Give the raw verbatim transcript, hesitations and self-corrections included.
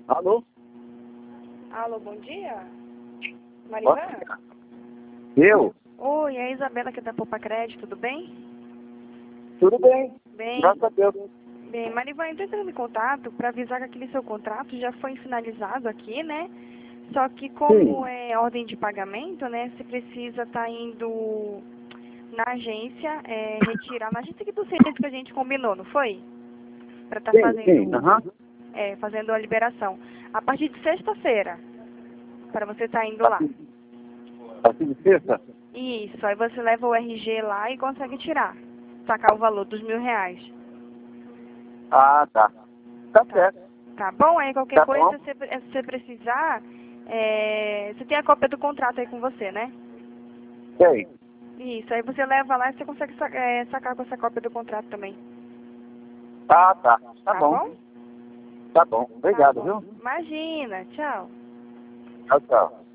Alô? Alô, bom dia? Bom Marivan? dia. Eu? Oi, é a Isabela aqui da Poupa Crédito, tudo bem? Tudo bem. Bem, Graças a Deus. bem. Marivan, eu tô entrando em contato para avisar que aquele seu contrato já foi finalizado aqui, né? Só que como Sim. é ordem de pagamento, né, você precisa estar indo na agência, é, retirar, na agência aqui do centro que a gente combinou, não foi? Para estar Sim, sim. fazendo, Aham. é, fazendo a liberação. A partir de sexta-feira, para você estar indo lá. Assim, assim de sexta? Isso, aí você leva o R G lá e consegue tirar, sacar o valor dos mil reais. Ah, tá. Tá Tá, certo. tá bom? Aí qualquer Tá coisa, bom. se você se você precisar, é, você tem a cópia do contrato aí com você, né? Sei. Isso, aí você leva lá e você consegue sa- é, sacar com essa cópia do contrato também. Ah, tá. Tá Tá bom. bom? Tá bom. Tá Obrigado, bom. viu? Imagina, tchau. Tchau, tchau.